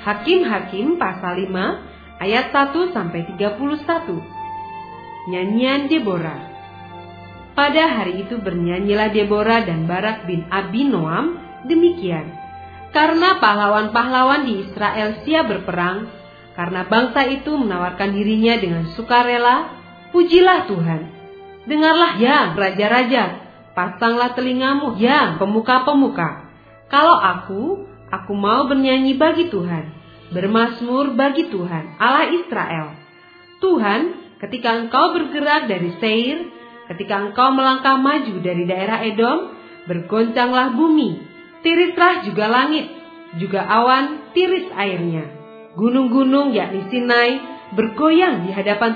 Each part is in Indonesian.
Hakim-Hakim pasal 5 ayat 1-31. Nyanyian Deborah. Pada hari itu bernyanyilah Deborah dan Barak bin Abinoam demikian. Karena pahlawan-pahlawan di Israel siap berperang, karena bangsa itu menawarkan dirinya dengan sukarela, pujilah Tuhan. Dengarlah ya raja-raja, pasanglah telingamu ya pemuka-pemuka. Kalau aku mau bernyanyi bagi Tuhan, bermazmur bagi Tuhan, Allah Israel. Tuhan, ketika engkau bergerak dari Seir, ketika engkau melangkah maju dari daerah Edom, bergoncanglah bumi, tirislah juga langit, juga awan tiris airnya. Gunung-gunung yakni Sinai bergoyang di hadapan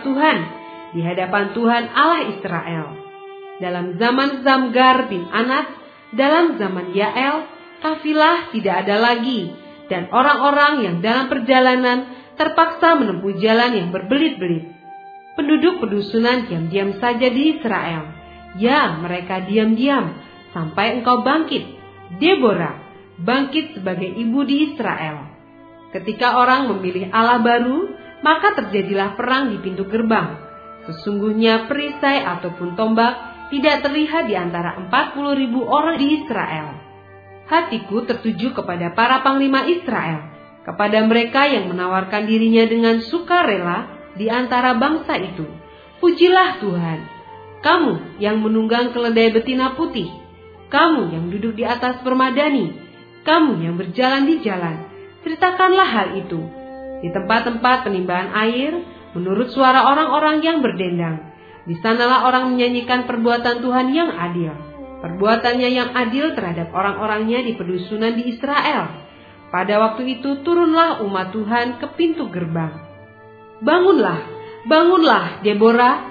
Tuhan Allah Israel. Dalam zaman Zamgar bin Anas, dalam zaman Yael, kafilah tidak ada lagi, dan orang-orang yang dalam perjalanan terpaksa menempuh jalan yang berbelit-belit. Penduduk pedusunan diam-diam saja di Israel. Ya, mereka diam-diam sampai engkau bangkit, Deborah, bangkit sebagai ibu di Israel. Ketika orang memilih Allah baru, maka terjadilah perang di pintu gerbang. Sesungguhnya perisai ataupun tombak tidak terlihat di antara 40.000 orang di Israel. Hatiku tertuju kepada para panglima Israel, kepada mereka yang menawarkan dirinya dengan sukarela di antara bangsa itu. Pujilah Tuhan, kamu yang menunggang keledai betina putih, kamu yang duduk di atas permadani, kamu yang berjalan di jalan, ceritakanlah hal itu di tempat-tempat penimbahan air, menurut suara orang-orang yang berdendang. Di sanalah orang menyanyikan perbuatan Tuhan yang adil, perbuatannya yang adil terhadap orang-orangnya di pedusunan di Israel. Pada waktu itu turunlah umat Tuhan ke pintu gerbang. Bangunlah, bangunlah Deborah,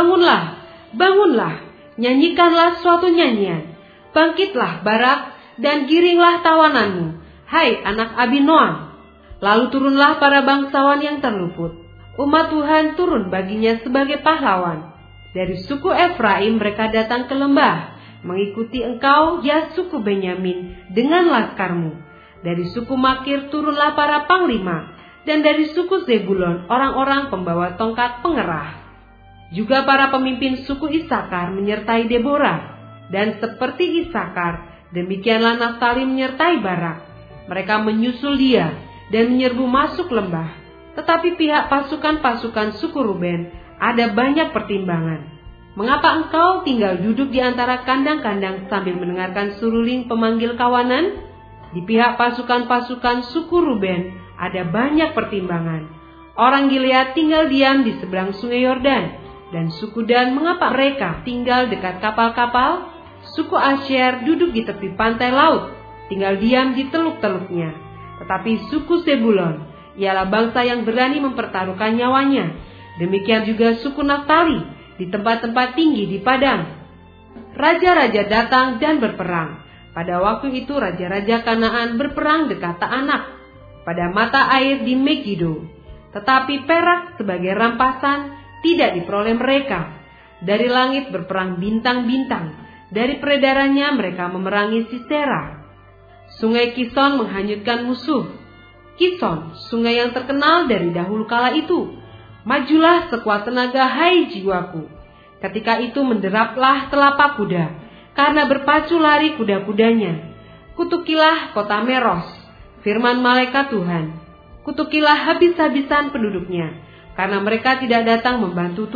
bangunlah, nyanyikanlah suatu nyanyian. Bangkitlah Barak dan giringlah tawananmu, hai anak Abinoam. Lalu turunlah para bangsawan yang terluput. Umat Tuhan turun baginya sebagai pahlawan. Dari suku Efraim mereka datang ke lembah, mengikuti engkau, ya suku Benyamin, dengan laskarmu. Dari suku Makir turunlah para panglima, dan dari suku Zebulon orang-orang pembawa tongkat pengerah. Juga para pemimpin suku Isakar menyertai Deborah, dan seperti Isakar, demikianlah Naftali menyertai Barak. Mereka menyusul dia dan menyerbu masuk lembah. Tetapi pihak pasukan-pasukan suku Ruben ada banyak pertimbangan. Mengapa engkau tinggal duduk di antara kandang-kandang sambil mendengarkan suruling pemanggil kawanan? Di pihak pasukan-pasukan suku Ruben ada banyak pertimbangan. Orang Gilead tinggal diam di seberang sungai Yordan, dan suku Dan mengapa mereka tinggal dekat kapal-kapal? Suku Asyer duduk di tepi pantai laut, tinggal diam di teluk-teluknya. Tetapi suku Zebulon ialah bangsa yang berani mempertaruhkan nyawanya. Demikian juga suku Naftali di tempat-tempat tinggi di padang. Raja-raja datang dan berperang. Pada waktu itu raja-raja Kanaan berperang dekat Taanak, pada mata air di Megido. Tetapi perak sebagai rampasan tidak diperoleh mereka. Dari langit berperang bintang-bintang, dari peredarannya mereka memerangi Sisera. Sungai Kison menghanyutkan musuh. Kison, sungai yang terkenal dari dahulu kala itu. Majulah sekuat tenaga, hai jiwaku. Ketika itu menderaplah telapak kuda, karena berpacu lari kuda-kudanya. Kutukilah kota Meros, firman malaikat Tuhan. Kutukilah habis-habisan penduduknya, karena mereka tidak datang membantu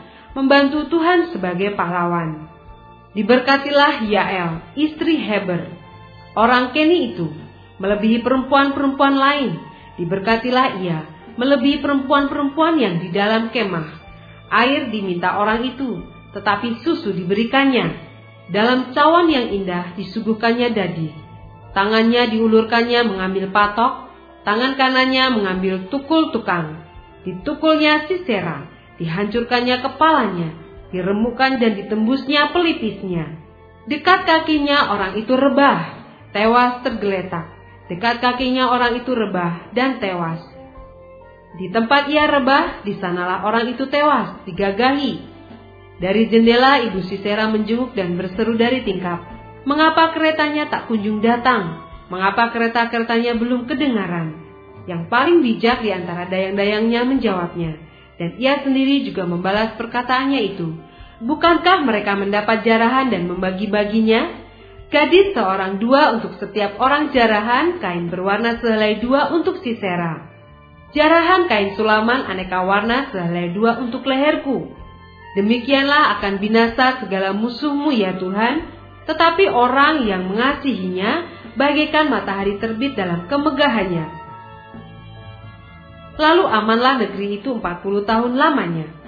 Tuhan sebagai pahlawan. Diberkatilah Yael, istri Heber, orang Keni itu, melebihi perempuan-perempuan lain. Diberkatilah ia, melebihi perempuan-perempuan yang di dalam kemah. Air diminta orang itu, tetapi susu diberikannya. Dalam cawan yang indah disuguhkannya dadi. Tangannya diulurkannya mengambil patok, tangan kanannya mengambil tukul tukang. Ditukulnya Sisera, dihancurkannya kepalanya, diremukkan dan ditembusnya pelipisnya. Dekat kakinya orang itu rebah, tewas tergeletak. Dekat kakinya orang itu rebah dan tewas. Di tempat ia rebah, di sanalah orang itu tewas, digagahi. Dari jendela ibu Sisera menjenguk dan berseru dari tingkap, "Mengapa keretanya tak kunjung datang? Mengapa kereta-keretanya belum kedengaran?" yang paling bijak di antara dayang-dayangnya menjawabnya, dan ia sendiri juga membalas perkataannya itu. Bukankah mereka mendapat jarahan dan membagi-baginya? Gadis seorang 2 untuk setiap orang jarahan, kain berwarna sehelai 2 untuk Sisera. Jarahan kain sulaman aneka warna sehelai 2 untuk leherku. Demikianlah akan binasa segala musuhmu ya Tuhan, tetapi orang yang mengasihinya bagaikan matahari terbit dalam kemegahannya. Lalu amanlah negeri itu 40 tahun lamanya.